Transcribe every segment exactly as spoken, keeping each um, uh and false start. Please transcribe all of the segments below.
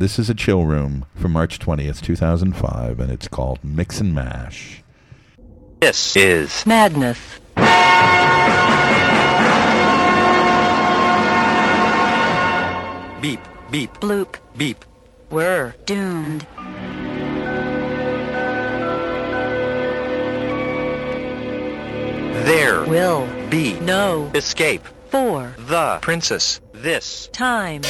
this is a chill room from March twentieth, two thousand five, and it's called Mix and Mash. This is Madness. Beep, beep, Bloop. beep. We're doomed. There Will be no escape. for The princess. This time.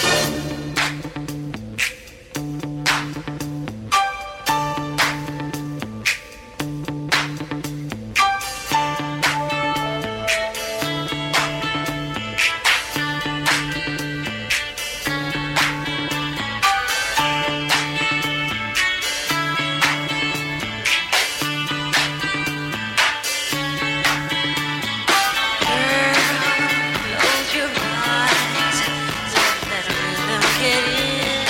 Close your eyes, don't let a rhythm get in.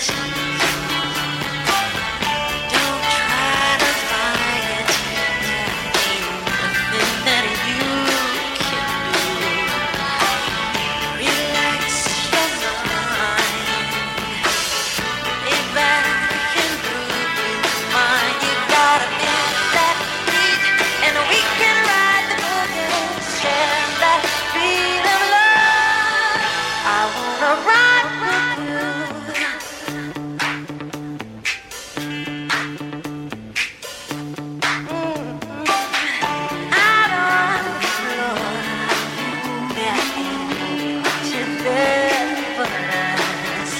Don't try to fight it, ain't nothing that you can do. Relax your mind, lay back and groove with your mind. You gotta feel that beat, and we can ride the boogie, share that beat of love. I wanna ride with you. Out on the floor, yeah, to there for us.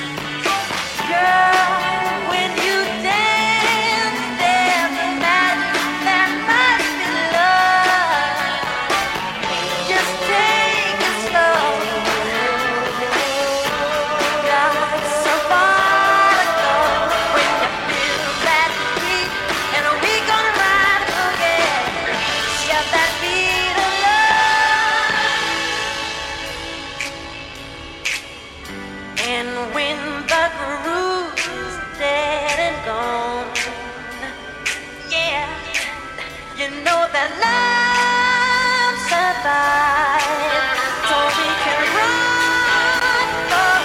Girl, when you dance, there's a magic that must be love. Just take it slow. Got so far to go. When you feel that beat, and we gonna ride a boogie. Yeah, that beat of love. And when the groove's dead and gone, yeah, you know that love survives. So we can run for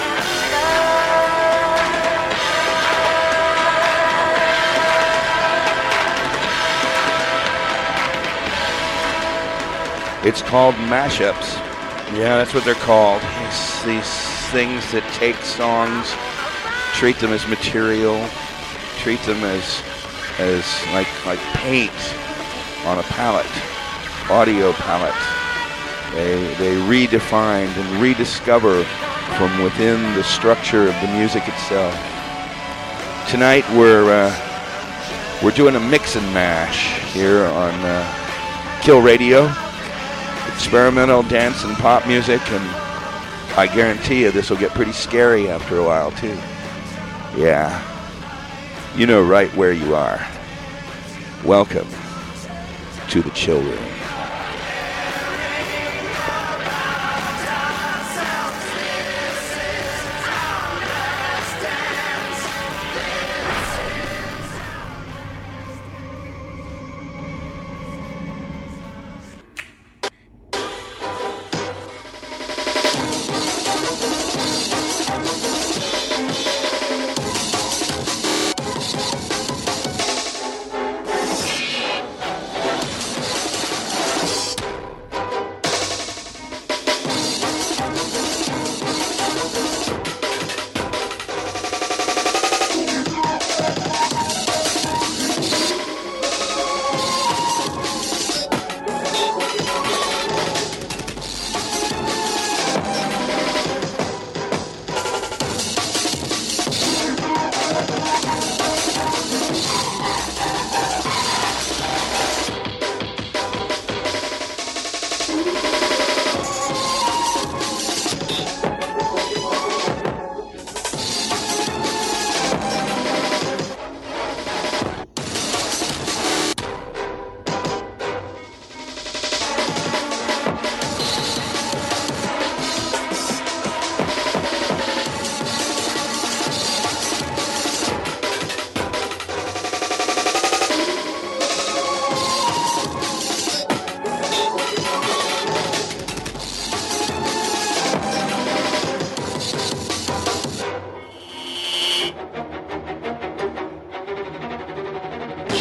love. It's called mashups. Yeah, that's what they're called. It's these things that take songs, treat them as material, treat them as as like like paint on a palette, audio palette. They they redefined and rediscover from within the structure of the music itself. Tonight we're uh, we're doing a mix and mash here on uh, Kill Radio. Experimental dance and pop music, and I guarantee you this will get pretty scary after a while too. Yeah, you know right where you are. Welcome to the Chill Room.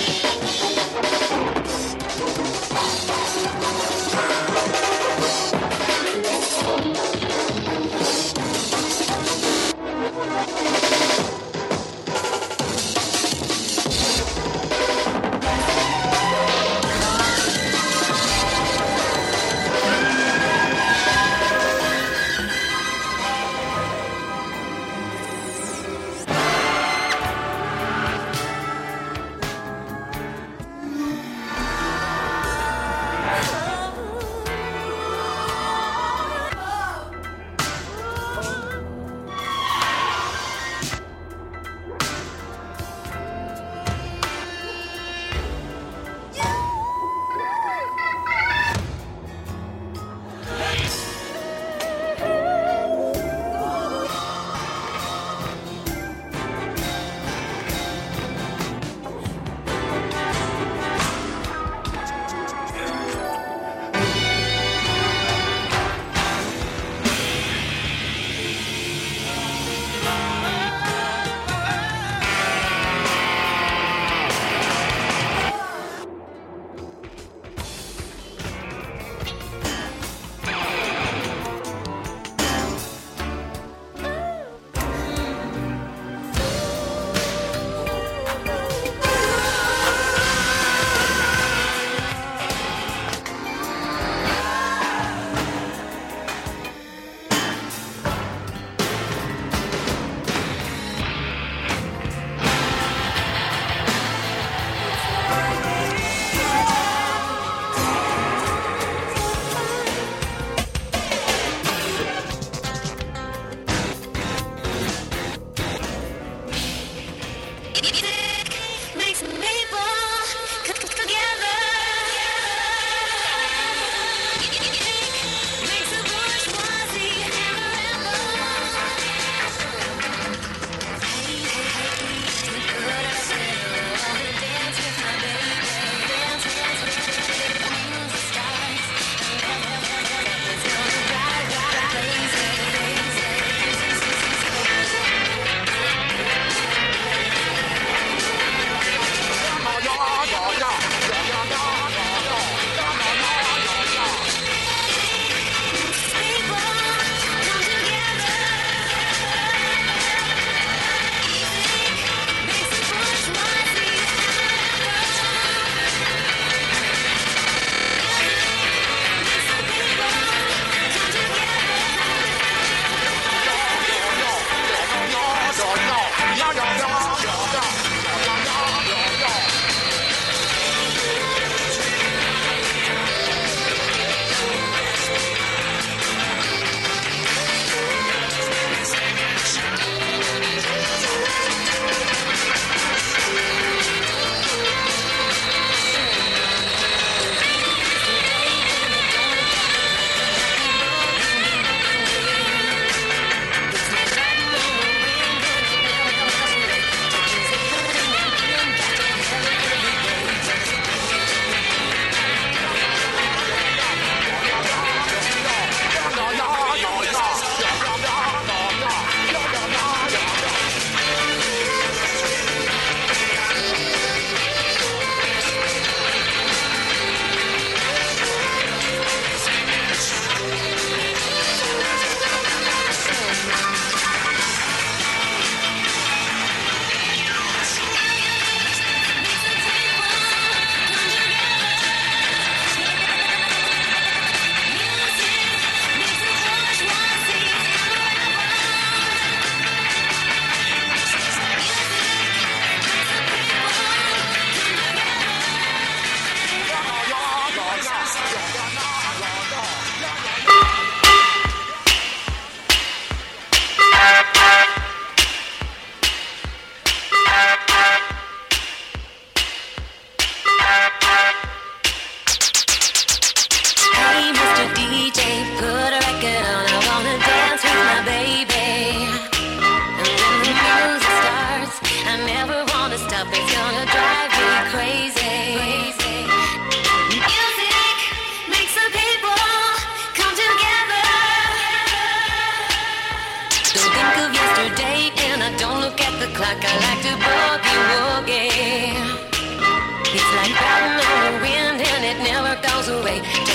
clock, I like to boogie woogie.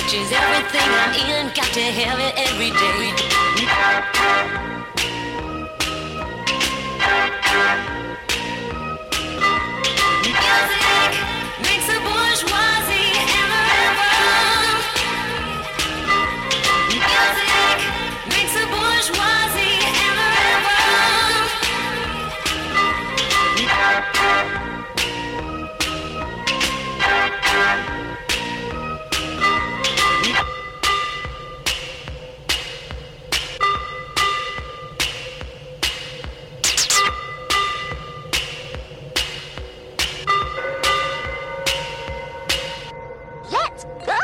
Change everything I'm in, got to have it every day. Music makes the bourgeoisie and the rebel. Music makes the bourgeoisie and the rebel. Let's go!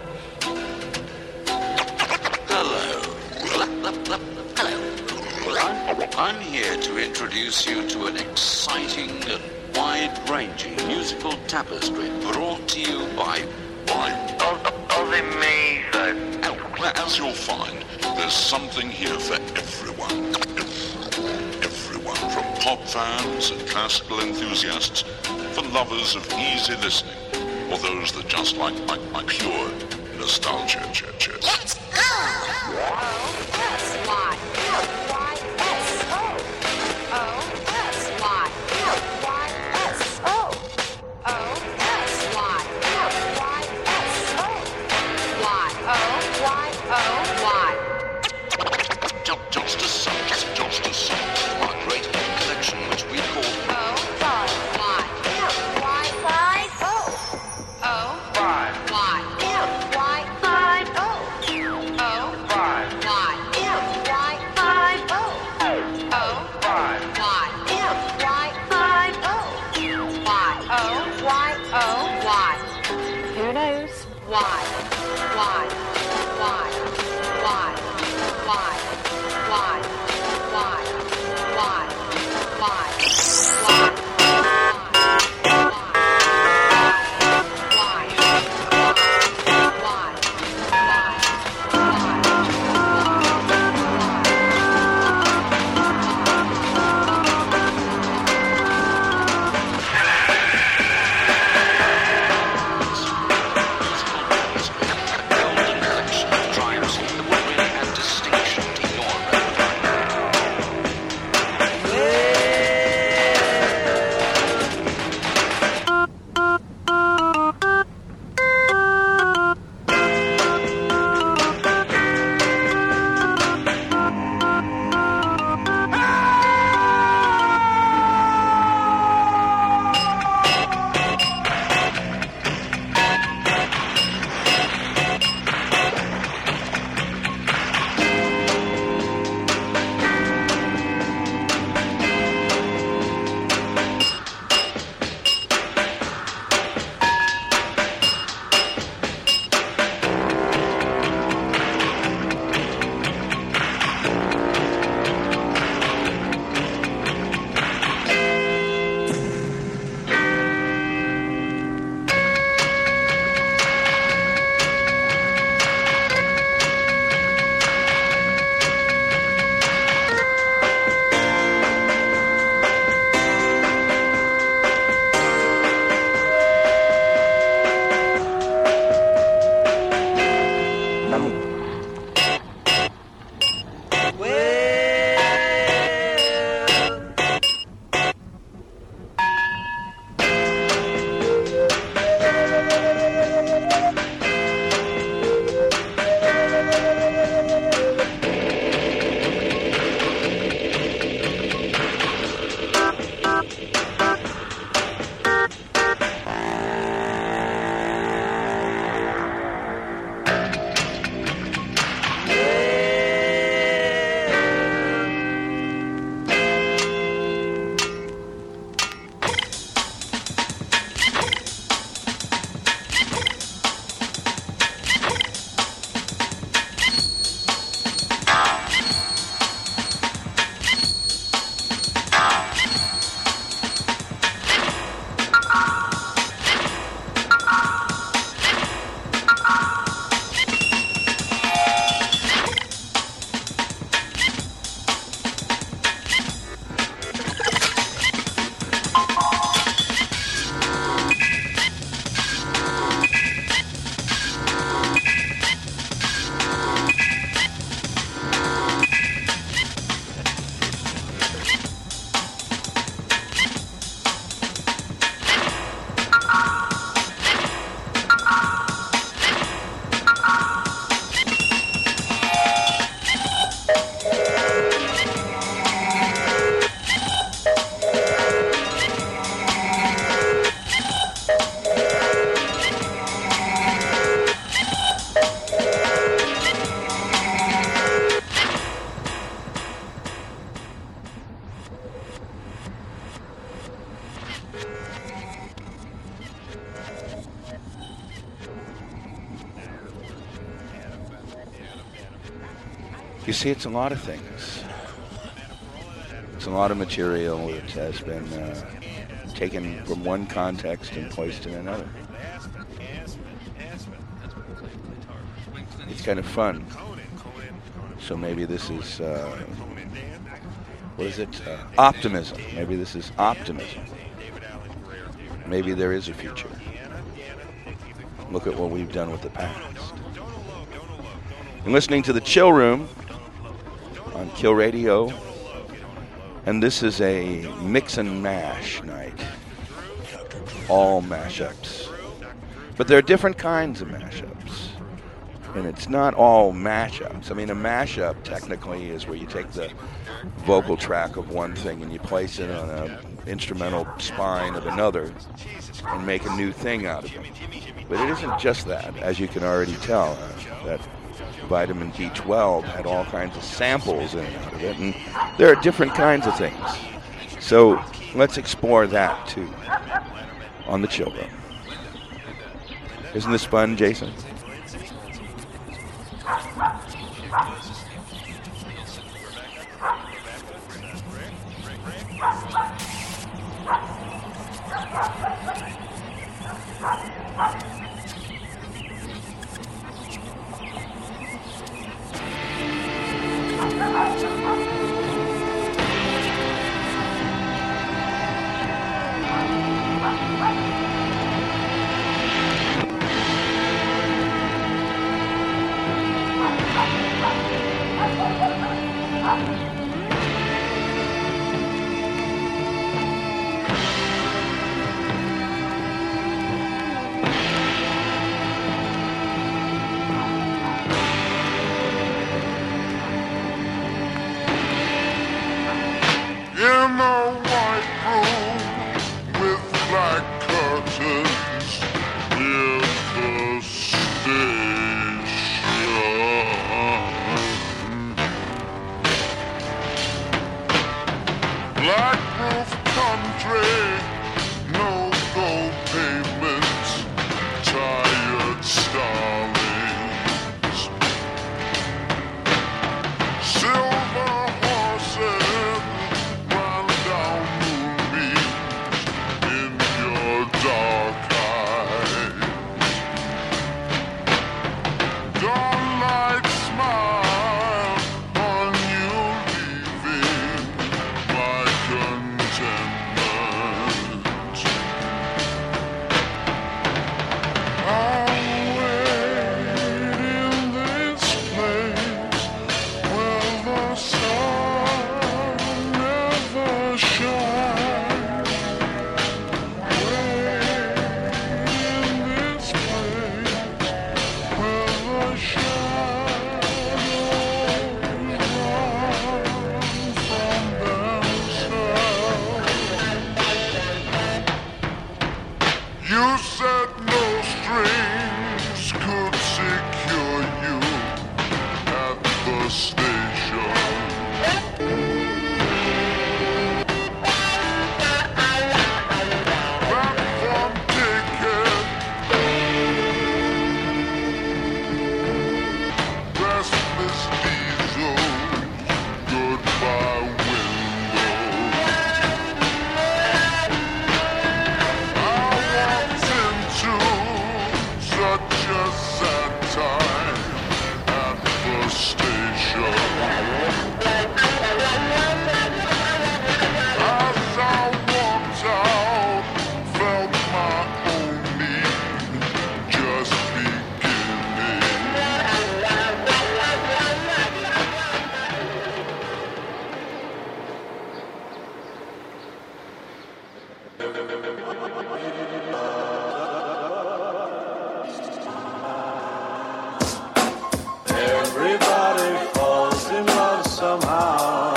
Hello. Hello. I'm, I'm here to introduce you to an exciting and wide-ranging musical tapestry brought to you by by Amazing. Well, as you'll find, there's something here for everyone. Everyone, from pop fans and classical enthusiasts, for lovers of easy listening, or those that just like like, like pure nostalgia. Ch- ch- ch- Let's go! Ju- Just as such, just as such, our great collection, which we call Who knows? Why? Why? Why? Why? Why? Why? Why? Why? Why? musical tapestry You see, it's a lot of things. It's a lot of material that has been uh, taken from one context and placed in another. It's kind of fun. So maybe this is, uh, what is it? Uh, optimism. Maybe this is optimism. Maybe there is a future. Look at what we've done with the past. You're listening to The Chill Room on Kill Radio. And this is a mix and mash night. All mashups. But there are different kinds of mashups. And it's not all mashups. I mean, a mashup technically is where you take the vocal track of one thing and you place it on an instrumental spine of another and make a new thing out of it. But it isn't just that, as you can already tell. Uh, that Vitamin B twelve had all kinds of samples in and out of it, and there are different kinds of things. So let's explore that too on The Chill Room. Isn't this fun, Jason? In a white room with black curtains near the station. Black roof country, no gold pavements, tired starlings. Silver horses run down moonbeams in your dark eyes. Dawnlight smile on you, leaving my contentment. I'll wait in this place where the sun never shines. Wait in this place where the shadows run from themselves. You said no strings could secure you at the station. Platform ticket, restless diesels, goodbye windows. I walked into such a sad time at the station. As I walked out, felt my own need just beginning. Everybody falls in love somehow.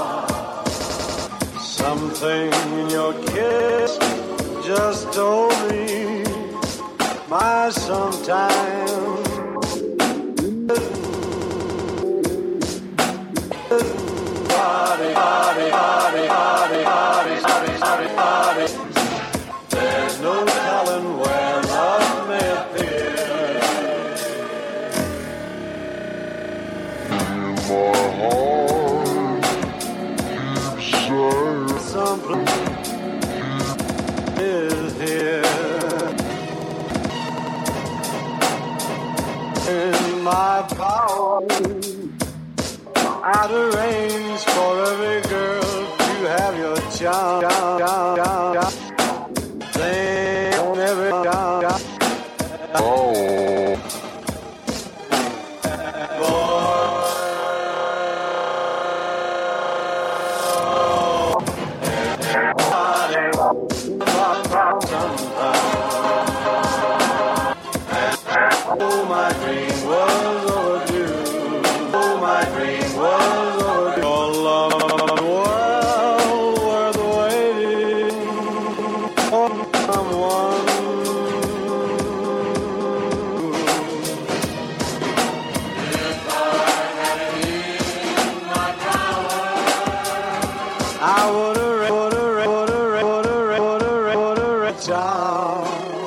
Something in your kiss just told me my sometime. Body, body, body, body, body, body, body, body. There's no telling where love may appear. More God arrange for every girl to have your charm. Then every Oh. Oh, my dream was overdue. Oh, my dream was overdue. Your love well worth waiting for someone. If I had it in my power, I would have, would have, would have, would have, would have, would have, would have, child.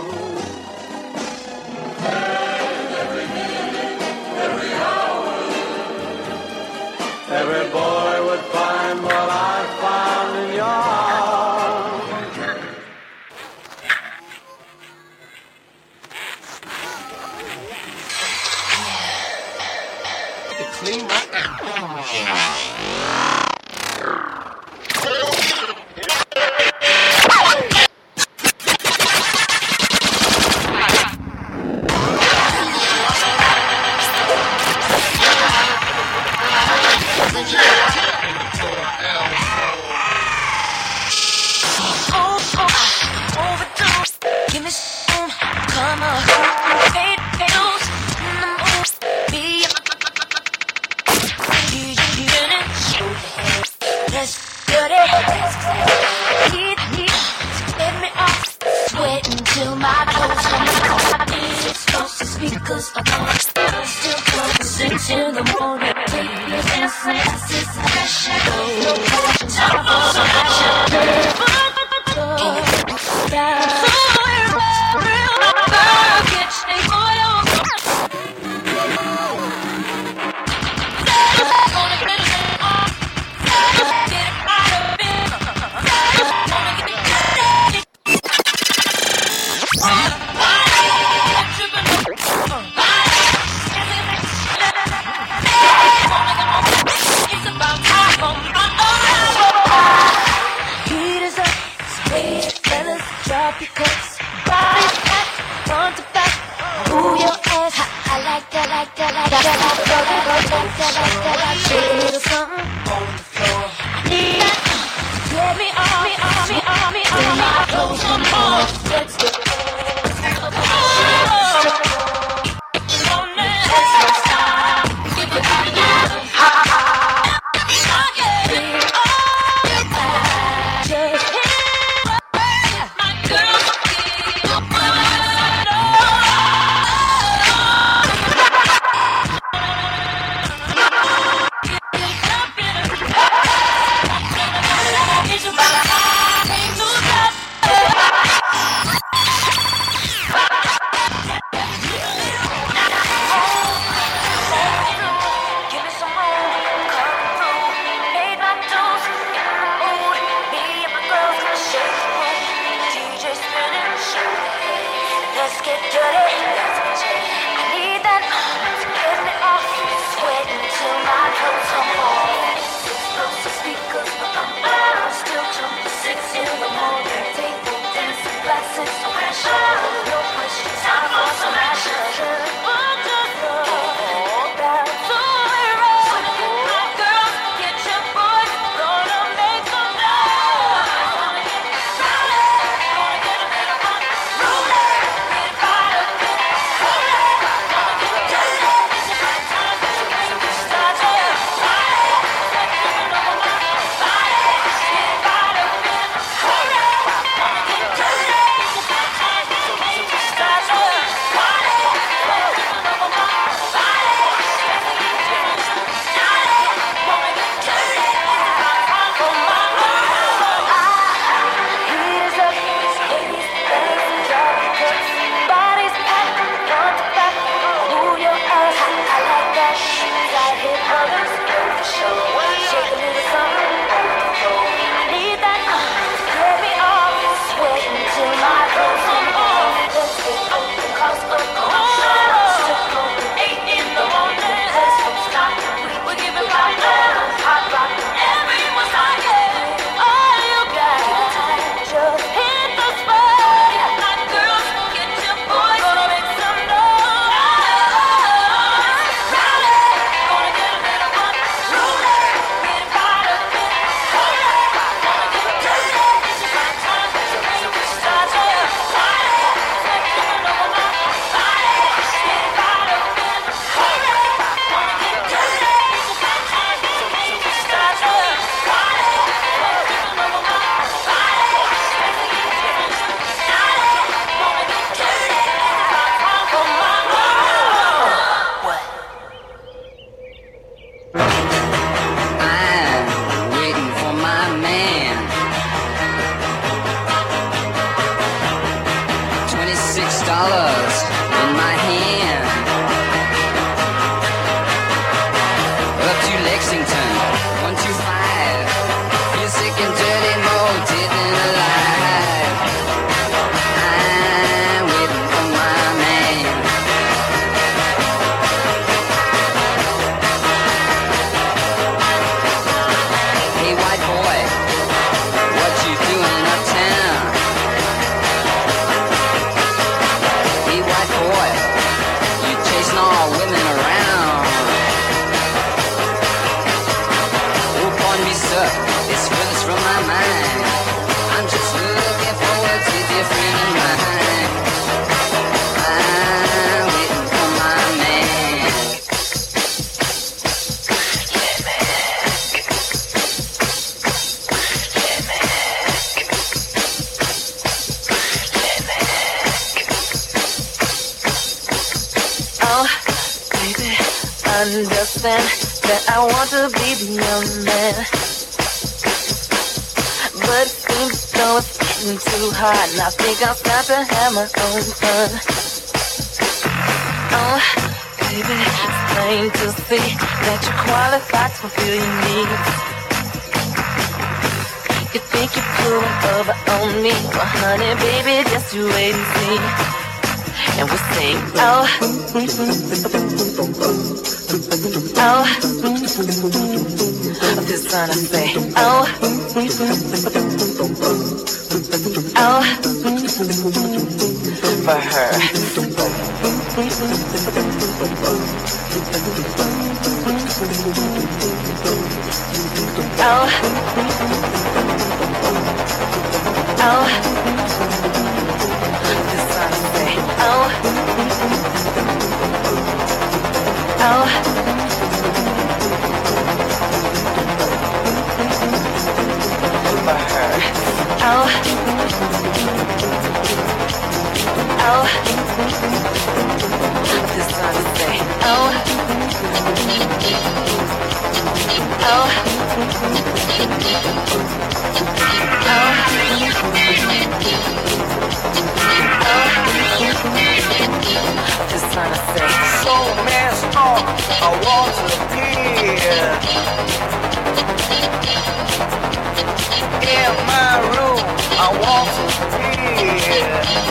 Every boy would find what I found in your arms. Clean Give me some, come on, pay the bills, be let's get it. Heat, heat, get me off, sweating till my clothes come off my knees. Close the speakers up on, still close, six in the morning. Take me dancing, this is a fashion. No passion, time for some action. Down. Drop your cuts, body back, front to back, move your ass. I like that, like that, like that, like that, like that, like that, like that, like that. A little something on the floor. I need that. Let me on, me on, me on, me on, me on. Close some more. Let's go. six dollars in my hand. Up to Lexington, one two five. Feel sick and dirty, more dead than alive. I'm waiting for my man. Hey, white boy, what you doing uptown? Hey, white boy, you chasing all women around. Oh, pardon me, sir, it's furthest from my mind. I'm just looking forward to dear friend of mine. I'm waiting for my man. Oh, baby, understand that I want to be the young man, but it seems though it's getting too hard, and I think I'll start to have my own fun. Oh, baby, it's plain to see that you're qualified to fulfill your needs. You think you're pulling over on me, well, honey, baby, just you wait and see. And we sing, oh, oh, this time I say, oh, oh, for her. Oh, oh, this time I say, oh, oh, for her. Oh, oh, this time I say, oh, oh, this time I say, So messed up, I want to appear. In my room, I want to appear.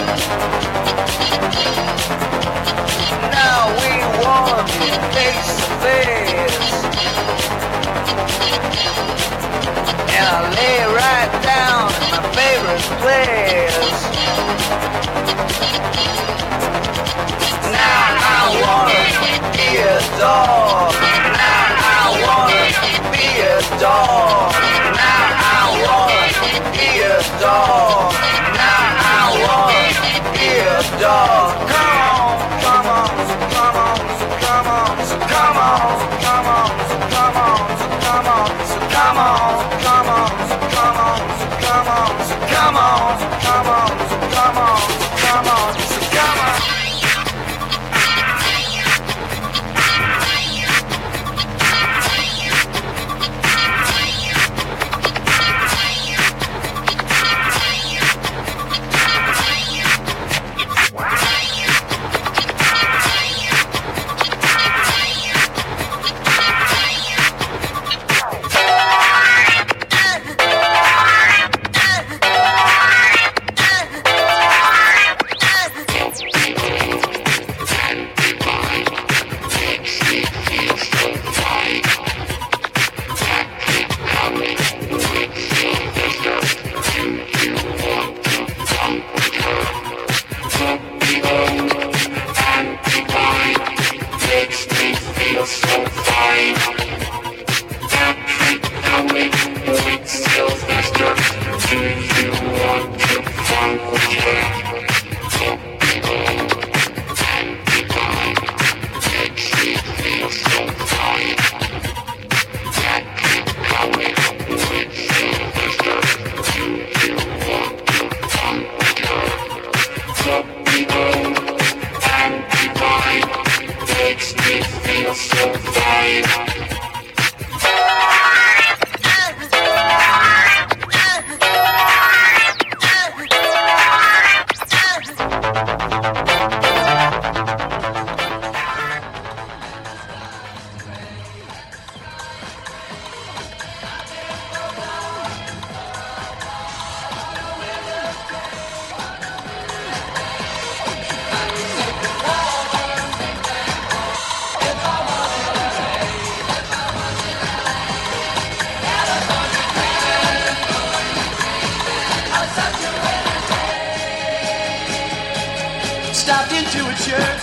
Now we want to be face to face. And I lay right down in my favorite place. Now I wanna be a dog. Now I wanna be a dog. Now I wanna be a dog. Now I wanna be a dog. Come on, come on, so come on, so come on, so come on, so come on, so come on, so come on, so come on, so come on, so come on, so come on, so come on, so come on, so come on, so come on, so come on. to a church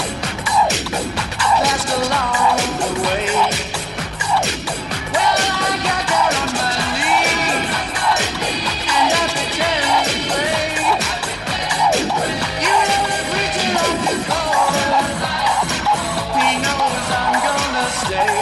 passed along the way. Well, I got down on my knees and I pretended to pray. You know the preacher on the corner, he knows I'm gonna stay.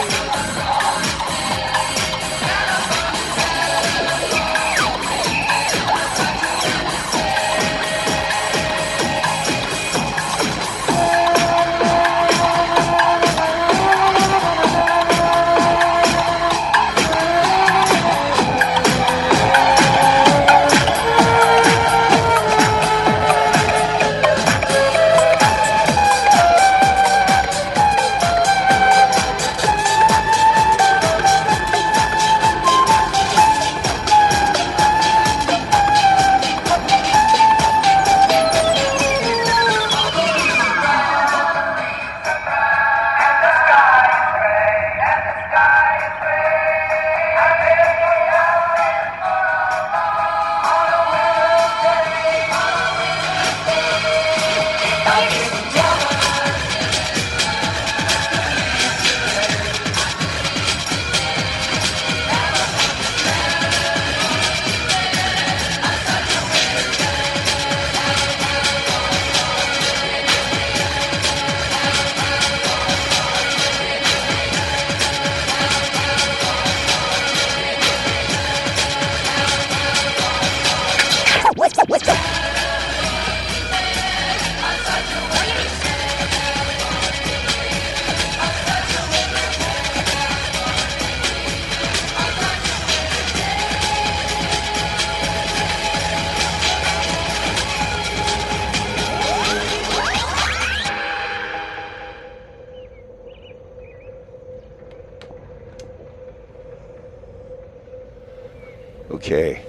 Okay.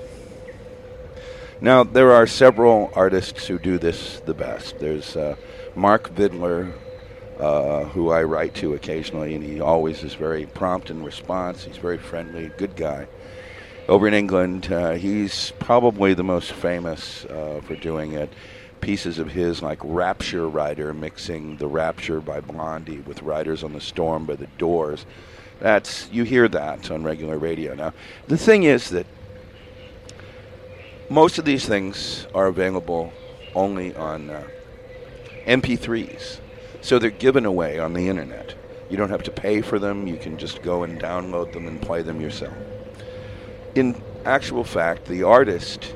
Now, there are several artists who do this the best. There's uh, Mark Vidler, uh, who I write to occasionally, and he always is very prompt in response. He's very friendly, good guy. Over in England, uh, he's probably the most famous uh, for doing it. Pieces of his like Rapture Rider, mixing the Rapture by Blondie with Riders on the Storm by the Doors. That's, you hear that on regular radio. Now, the thing is that most of these things are available only on uh, M P threes. So they're given away on the internet. You don't have to pay for them. You can just go and download them and play them yourself. In actual fact, the artist,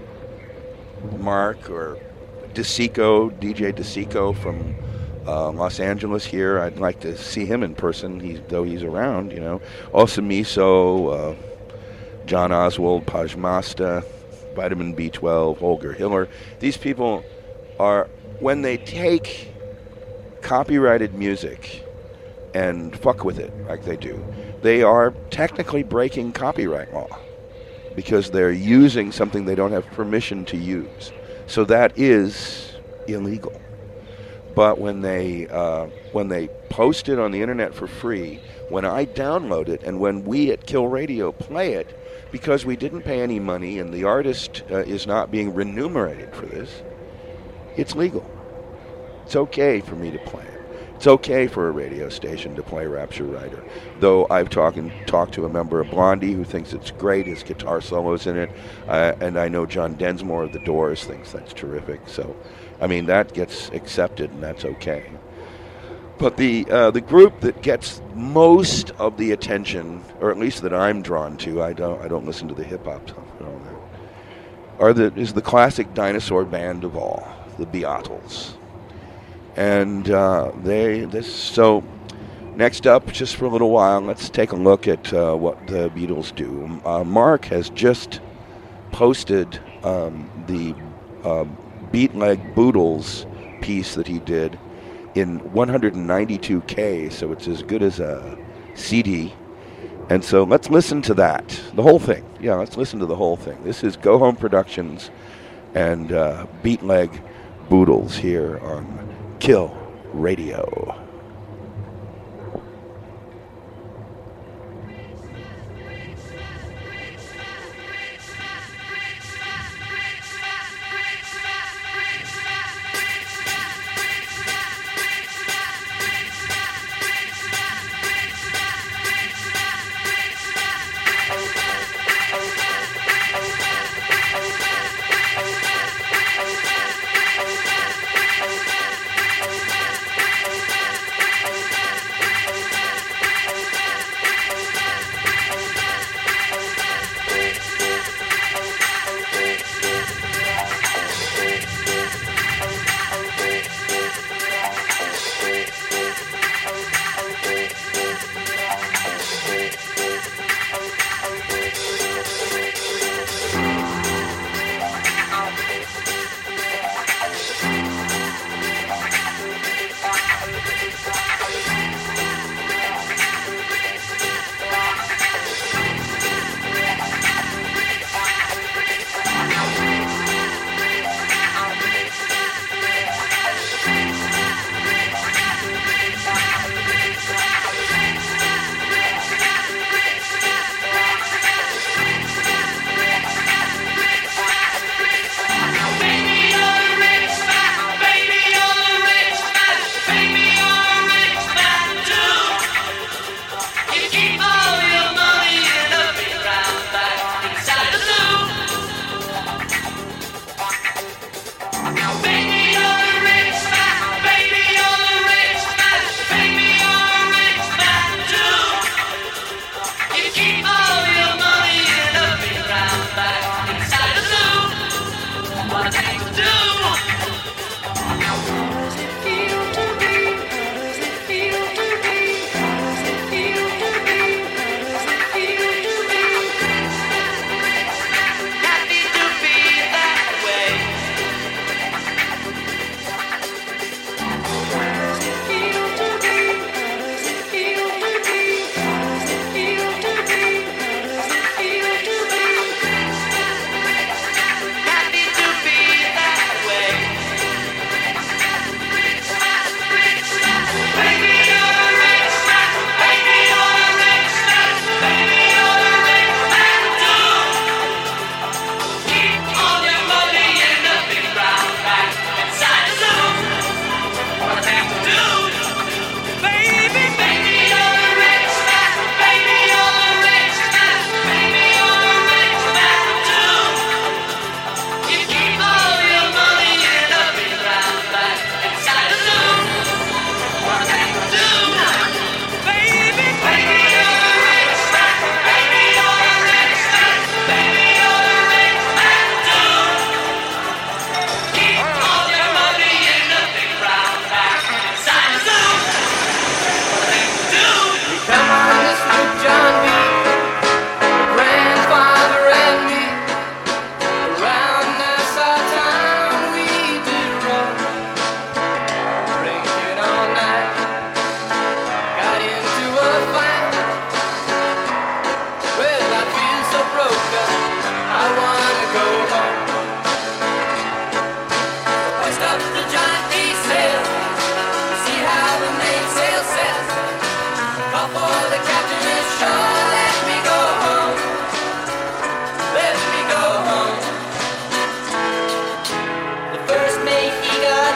Mark or DeSico, D J DeSico from uh, Los Angeles here, I'd like to see him in person, he's, though he's around, you know. Osamiso, uh, John Oswald, Pajmasta, Vitamin B twelve, Holger Hiller. These people are, when they take copyrighted music and fuck with it like they do, they are technically breaking copyright law because they're using something they don't have permission to use. So that is illegal. But when they uh, when they post it on the internet for free, when I download it and when we at Kill Radio play it, because we didn't pay any money and the artist uh, is not being remunerated for this, it's legal. It's okay for me to play it. It's okay for a radio station to play Rapture Rider. Though I've talked talked to a member of Blondie who thinks it's great, his guitar solos in it, uh, and I know John Densmore of The Doors thinks that's terrific. So, I mean, that gets accepted and that's okay. But the uh, the group that gets most of the attention, or at least that I'm drawn to, I don't I don't listen to the hip hop stuff and all that, are the is the classic dinosaur band of all, the Beatles. And uh, they this so next up, just for a little while, let's take a look at uh, what the Beatles do. Uh, Mark has just posted um, the uh, Beatleg Boodles piece that he did in one ninety-two K, so it's as good as a C D. And so let's listen to that, the whole thing. Yeah, let's listen to the whole thing. This is Go Home Productions and uh, Beatleg Boodles here on Kill Radio.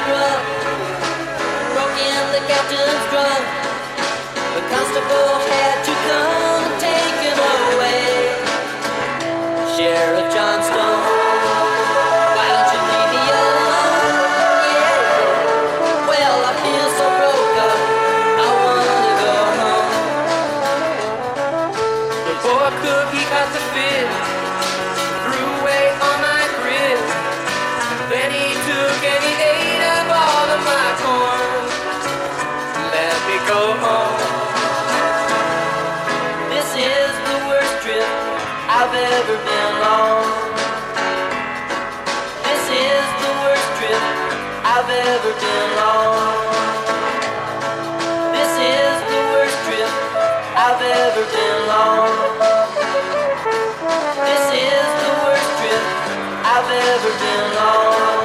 rough, broken the captain's drum. The constable had to come and take him away. Sheriff Johnstone, why don't you leave me alone? Yeah. Well, I feel so broke up, I wanna go home. The poor cook, he got the fit, threw away all my grits. Then he took and he ate up all of my corn. Let me go home. This is the worst trip I've ever been on. This is the worst trip I've ever been on. This is the worst trip I've ever been on. This is the worst trip I've ever been on.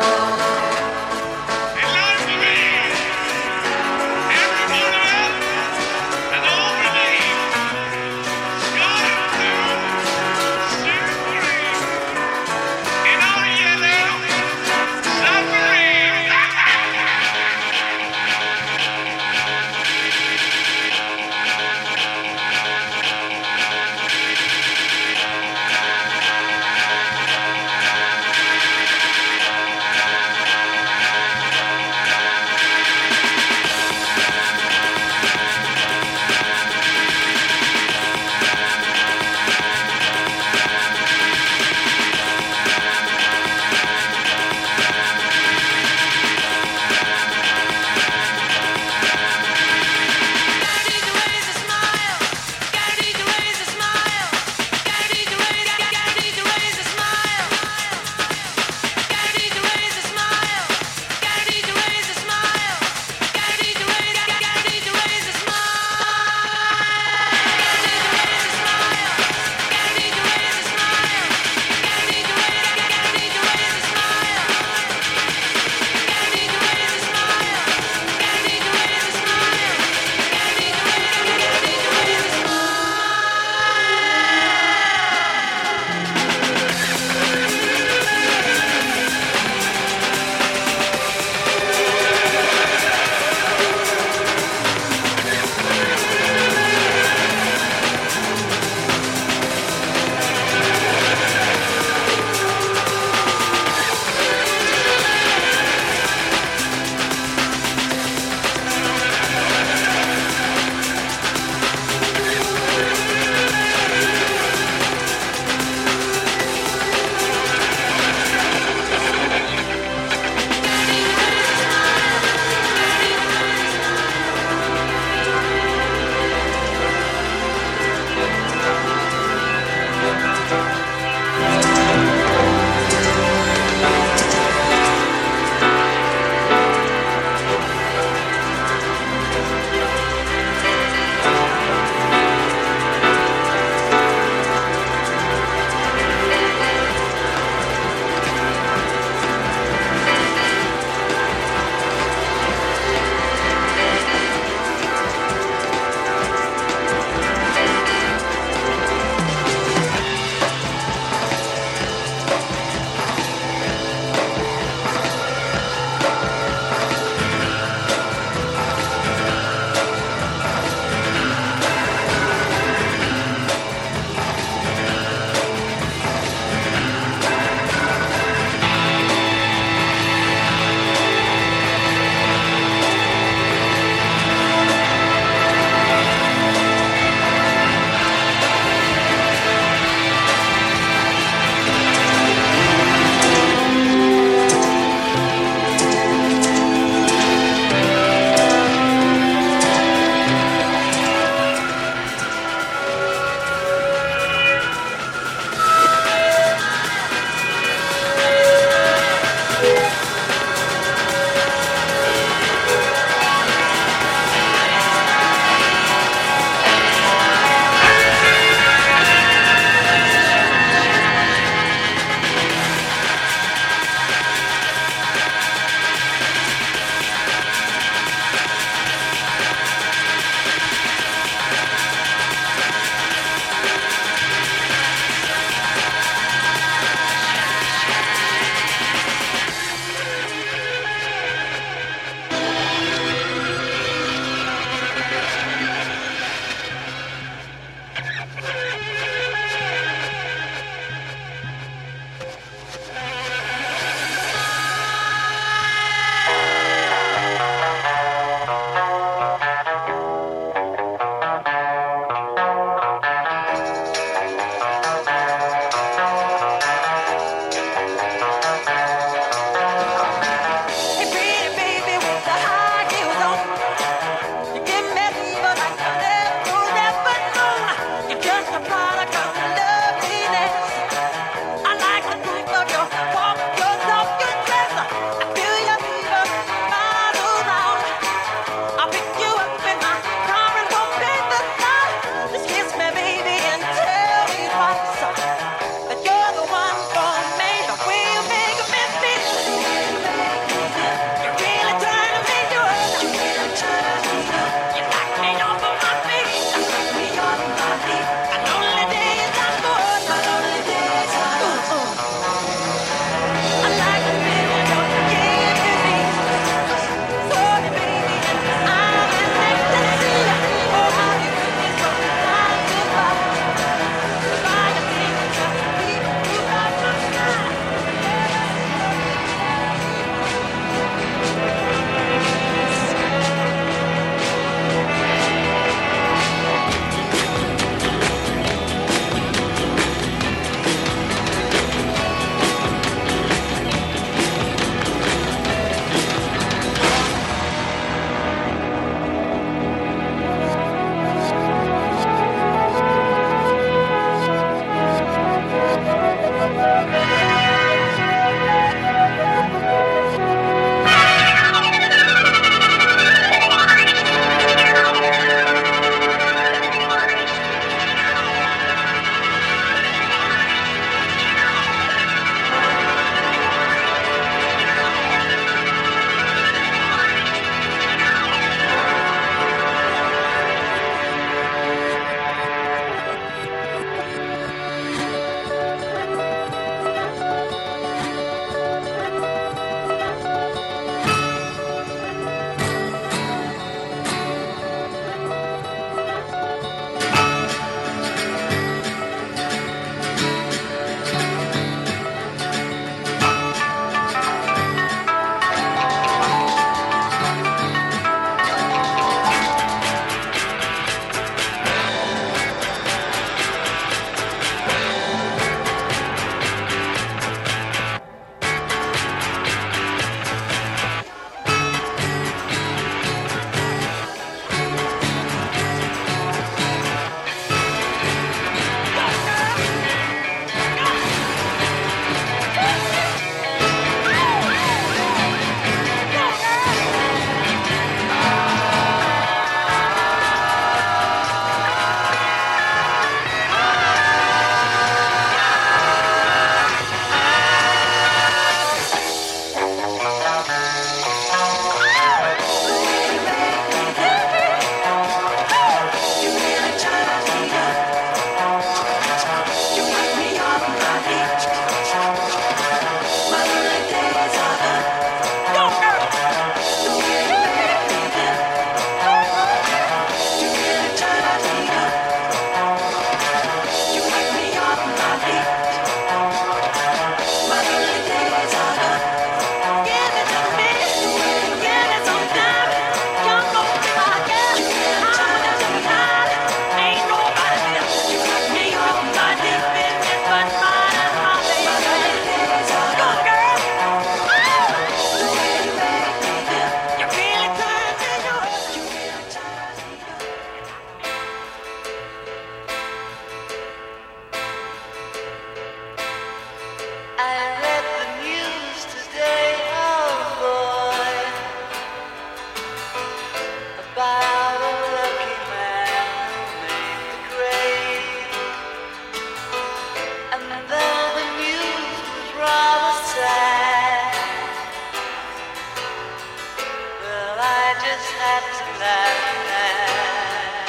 just had to laugh.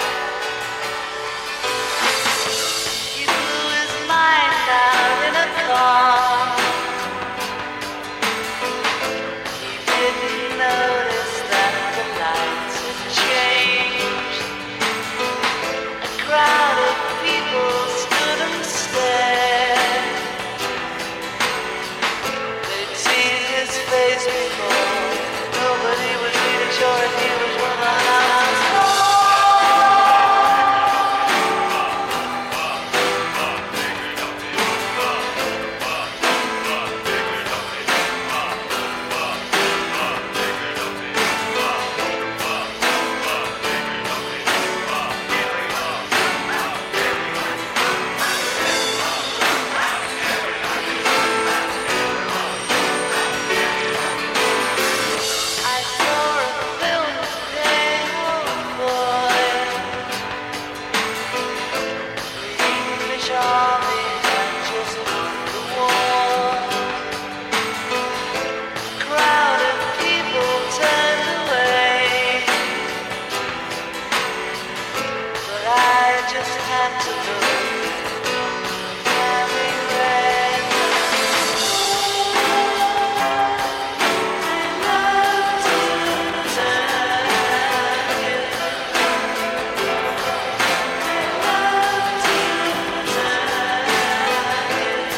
He blew his mind out in a car. He didn't notice that the lights had changed. A crowd of people stood and stared. They'd seen his face before. Nobody was even sure if he was one of us. I saw a film today, oh boy. The English army had just won the war. A crowd of people turned away, but I just had to look. Having read, I love to turn it. I love to turn it.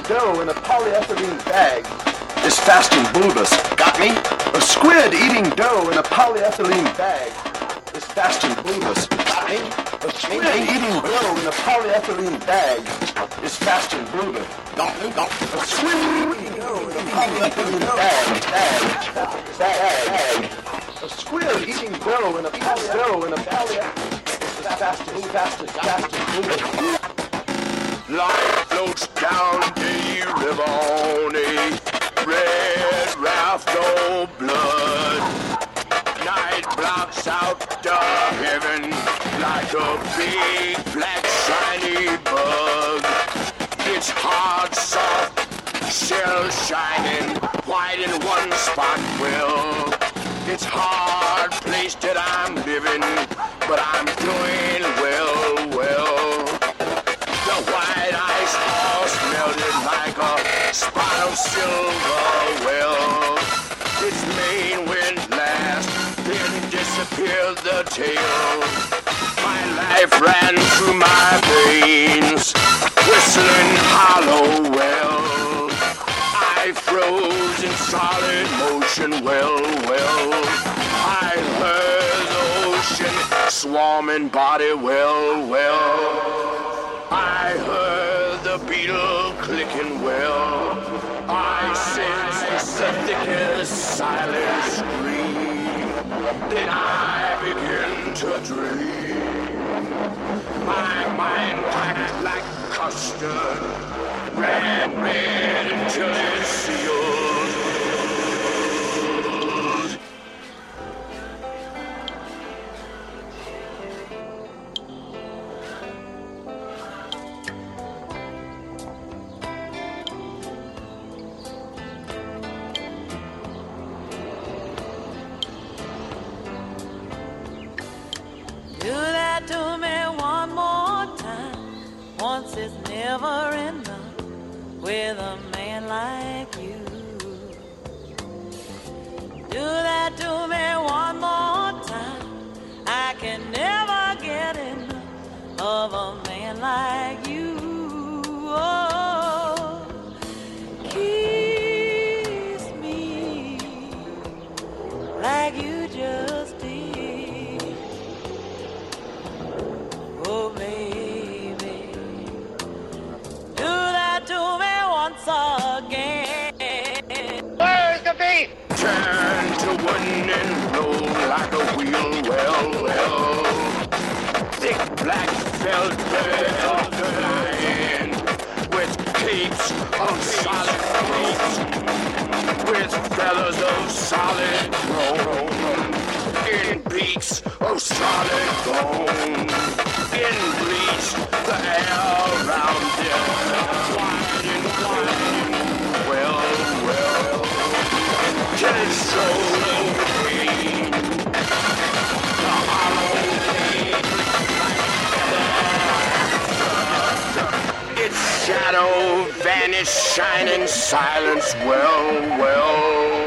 dough in a polyethylene bag is fast and bulbous. Got me? A squid eating dough in a polyethylene bag is fast and bulbous. Got me? A squid eating dough in a polyethylene bag is fast and bulbous. Got me? A squid eating dough in a polyethylene bag, bag, bag, bag. A squid eating dough in a poly dough in a polyethylene is fast and fast and fast and bulbous. Life floats down the river on a red raft of blood. Night blocks out the heaven like a big black shiny bug. It's hard, soft, shell shining, white in one spot. Well, it's hard place that I'm living, but I'm doing well, well. The white ice horse melted like a spot of silver. Well, its mane went last, then disappeared the tail. My life ran through my veins, whistling hollow. Well, I froze in solid motion. Well, well, I heard the ocean swarming body. Well, well. I heard the beetle clicking. Well, I sensed the thickest silent scream. Then I began to dream. My mind packed like custard, red, red until it sealed. Do that to me one more time. Once is never enough with a man like you. Do that to me one more time. I can never get enough of a man like you. Oh, kiss me like you just did. Oh, baby, do that to me once again. Where's the beat? Turn to wooden and roll like a wheel. Well, well, thick black felt bed lying with capes of solid bone, with feathers of solid bone, in beaks of solid bone, in bleach the air around them, wide and wide. Well, well, till it's so green, the hollow leaf like feather. Its shadow vanished, shining silence. Well, well.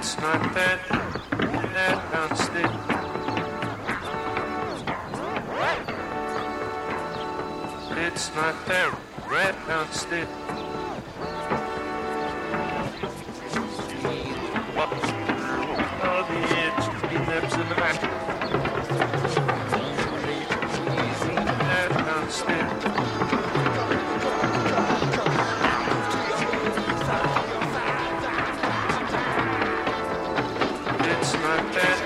It's not that, that pound stick. It's not that red pound stick. Oh, the itch, the nips in the back. That pound stick. It's not that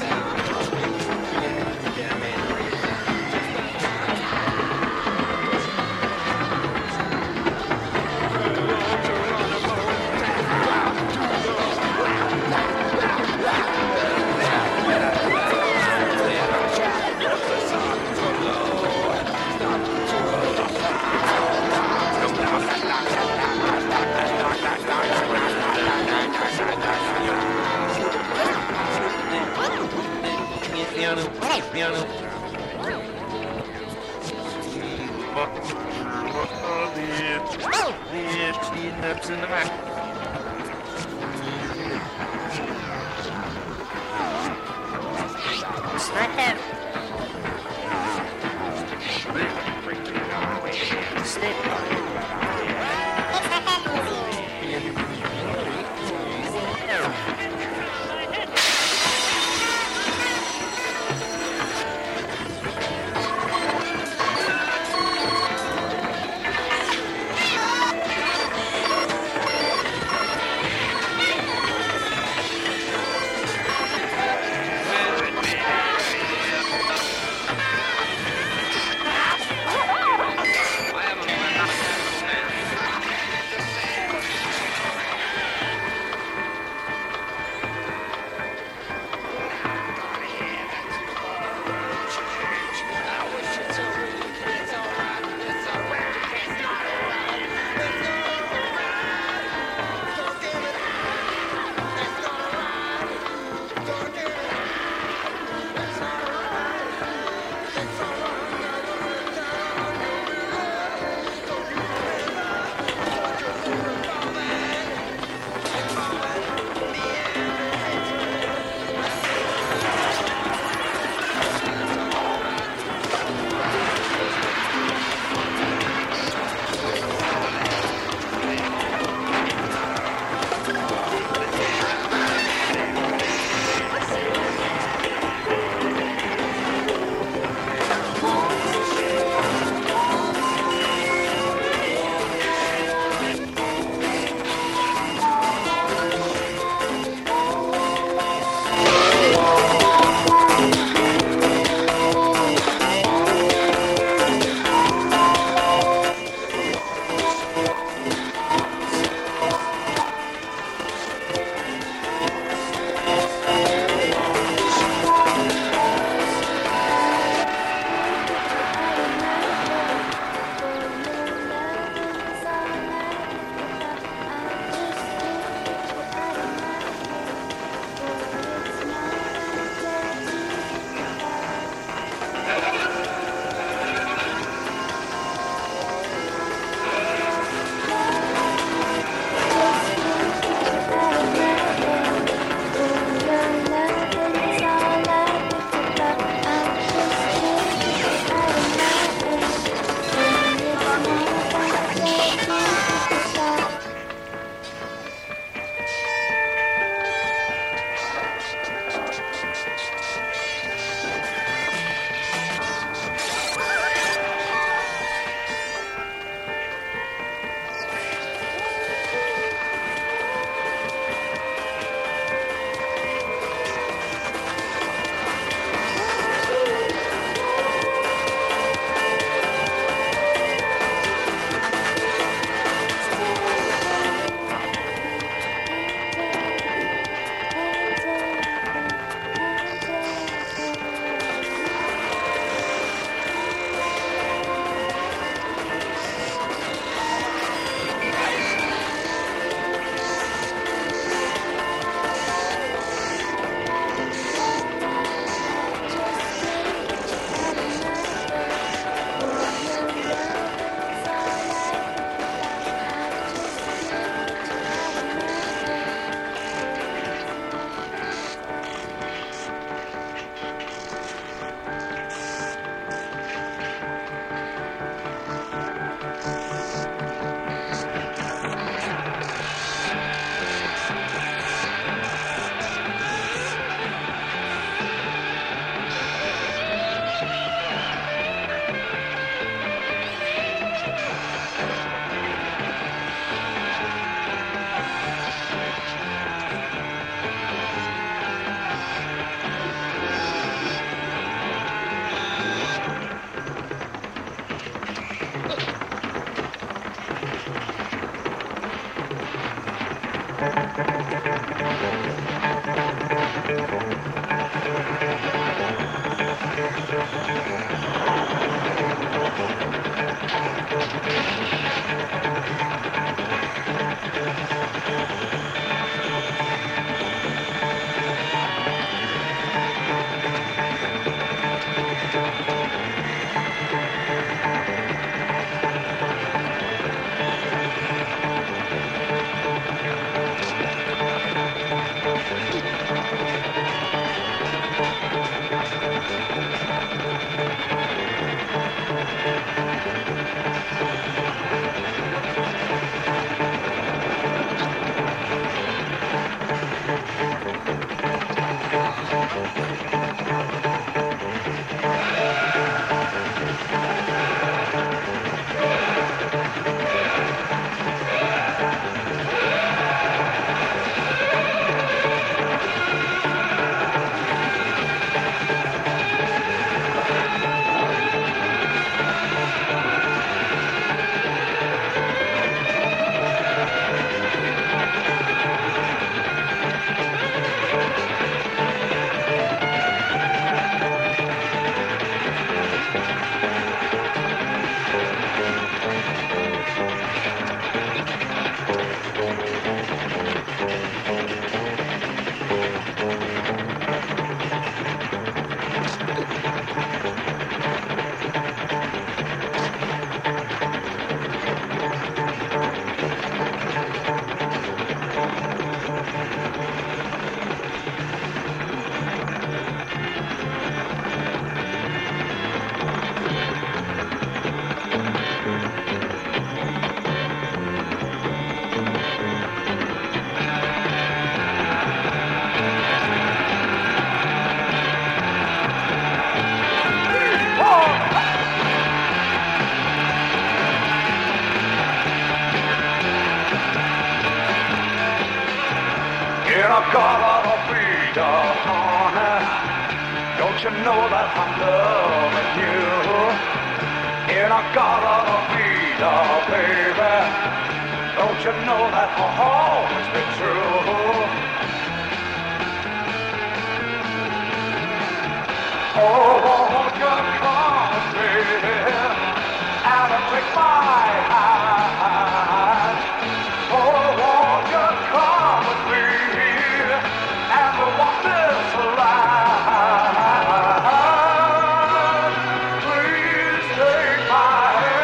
piano. The itch, the nips in the back. It's not that. Stick. In a garden of freedom, honey, don't you know that I'm loving you? In a garden of freedom, baby, don't you know that I'll always be true? Oh, won't you come with me and take my hand? Oh, won't you come with me and we'll walk this line? Please take my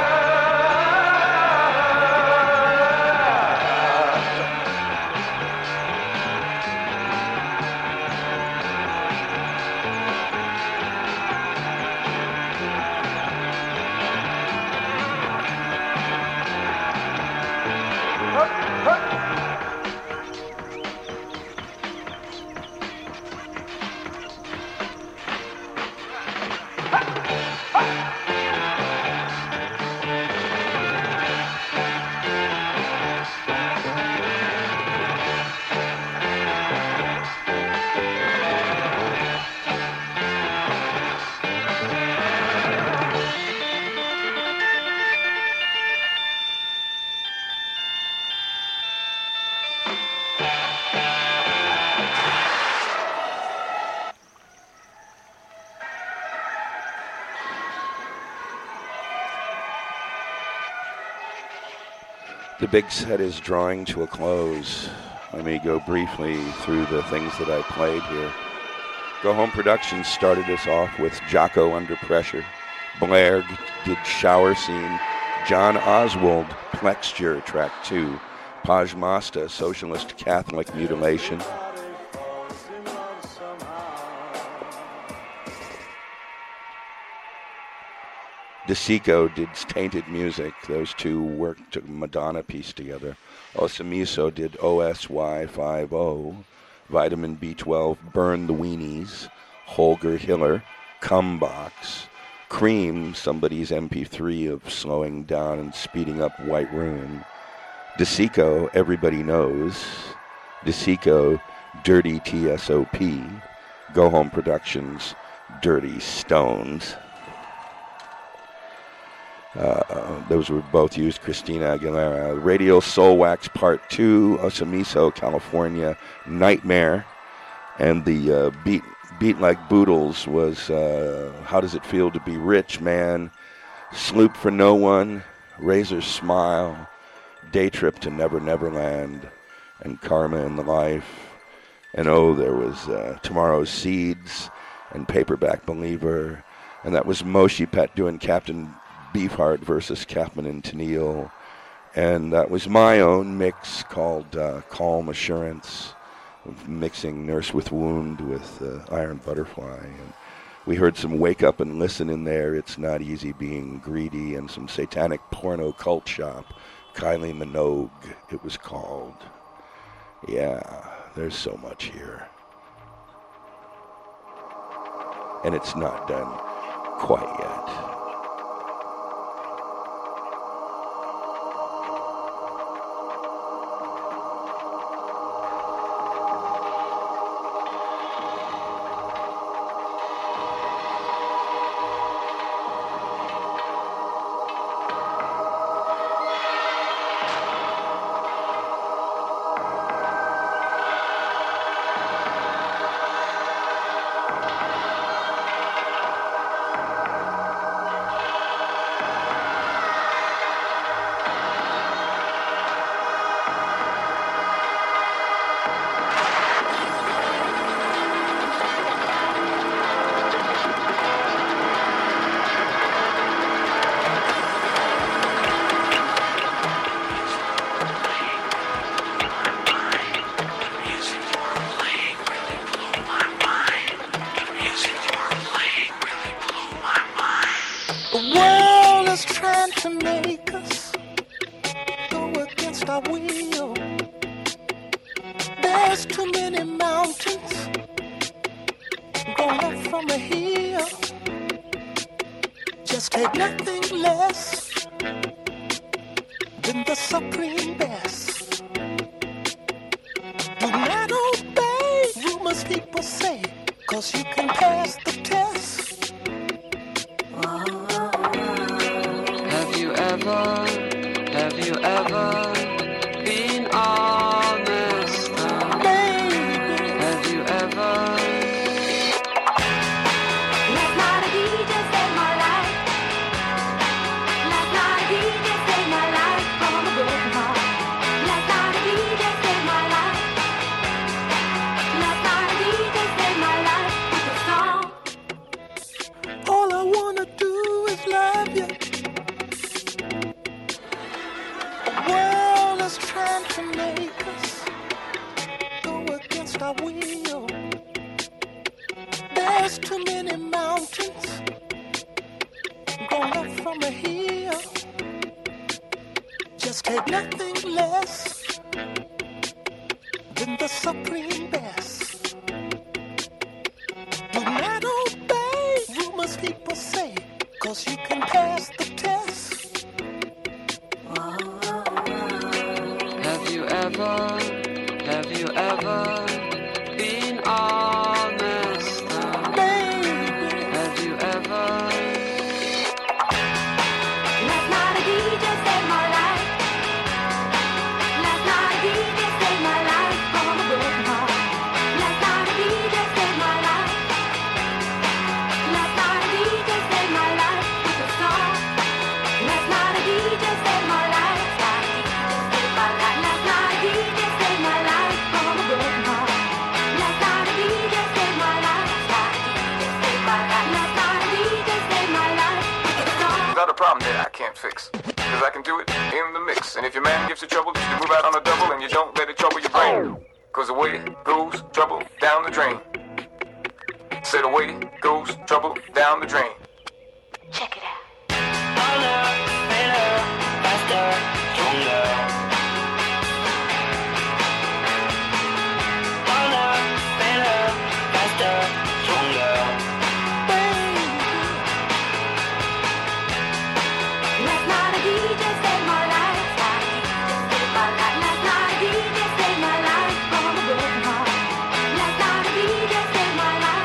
The big set is drawing to a close. Let me go briefly through the things that I played here. Go Home Productions started us off with Jocko Under Pressure. Blair did Shower Scene. John Oswald, Plexture, track two. Pajmasta, Socialist Catholic Mutilation. DeSico did Tainted Music. Those two worked a Madonna piece together. Osamiso did O S Y fifty. Vitamin B twelve, Burn the Weenies. Holger Hiller, Cumbox. Cream, somebody's M P three of slowing down and speeding up White Room. DeSico, Everybody Knows. DeSico, Dirty T S O P. Go Home Productions, Dirty Stones. Uh, those were both used, Christina Aguilera. Radial Soul Wax Part two, Osamiso, California, Nightmare. And the uh, beat beat Like Boodles was uh, How Does It Feel to Be Rich, Man? Sloop for No One, Razor's Smile, Day Trip to Never Neverland, and Karma in the Life. And oh, there was uh, Tomorrow's Seeds and Paperback Believer. And that was Moshe Pet doing Captain Beefheart versus Captain and Tennille. And that was my own mix called uh, Calm Assurance, mixing Nurse with Wound with uh, Iron Butterfly. And we heard some Wake Up and Listen in there, It's Not Easy Being Greedy, and some Satanic Porno Cult Shop, Kylie Minogue, it was called. Yeah, there's so much here. And it's not done quite yet.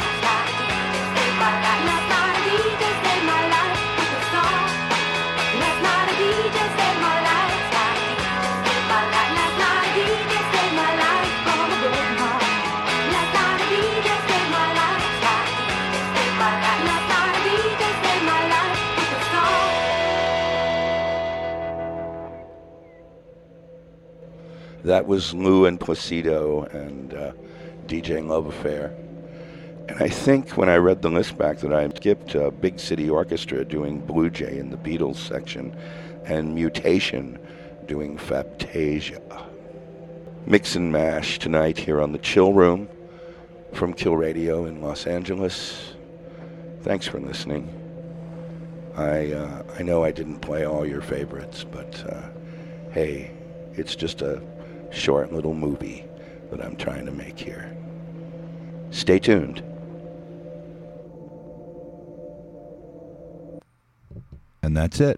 Last night a D J saved my life with a song. That was Lou and Placido and uh, DJing Love Affair. And I think when I read the list back that I skipped uh, Big City Orchestra doing Blue Jay in the Beatles section and Mutation doing Faptasia. Mix and Mash tonight here on the Chill Room from Kill Radio in Los Angeles. Thanks for listening. I uh, I know I didn't play all your favorites, but uh, hey, it's just a short little movie that I'm trying to make here. Stay tuned. And that's it.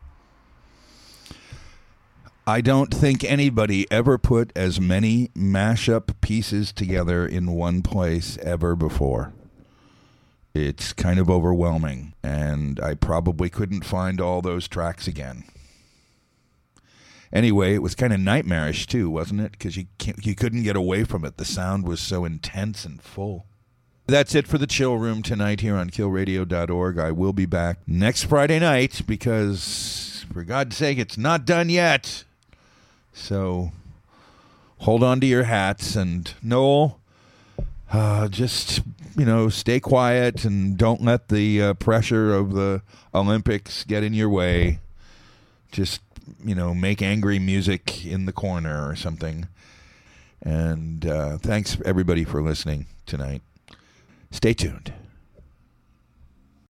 I don't think anybody ever put as many mashup pieces together in one place ever before. It's kind of overwhelming, and I probably couldn't find all those tracks again. Anyway, it was kind of nightmarish too, wasn't it? Because you can't, you couldn't get away from it. The sound was so intense and full. That's it for the Chill Room tonight here on kill radio dot org. I will be back next Friday night because, for God's sake, it's not done yet. So hold on to your hats, and Noel, uh, just, you know, stay quiet and don't let the uh, pressure of the Olympics get in your way. Just, you know, make angry music in the corner or something. And uh, thanks, everybody, for listening tonight. Stay tuned.